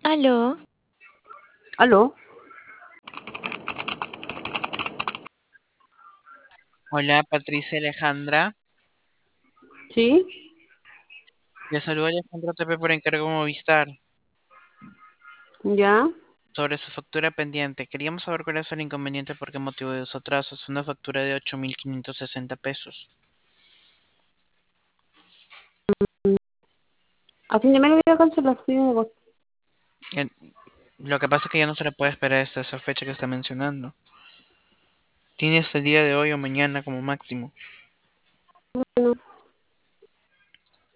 Aló, ¿Aló? Hola, Patricia Alejandra. ¿Sí? Le saluda Alejandra TP por encargo Movistar. ¿Ya? Sobre su factura pendiente, queríamos saber cuál es el inconveniente, por qué motivo de su atraso. Es una factura de 8.560 pesos. A fin de mes voy a cancelar, sí, de agosto. En- Lo que pasa es que ya no se le puede esperar hasta esa fecha que está mencionando. Tiene hasta el día de hoy o mañana como máximo.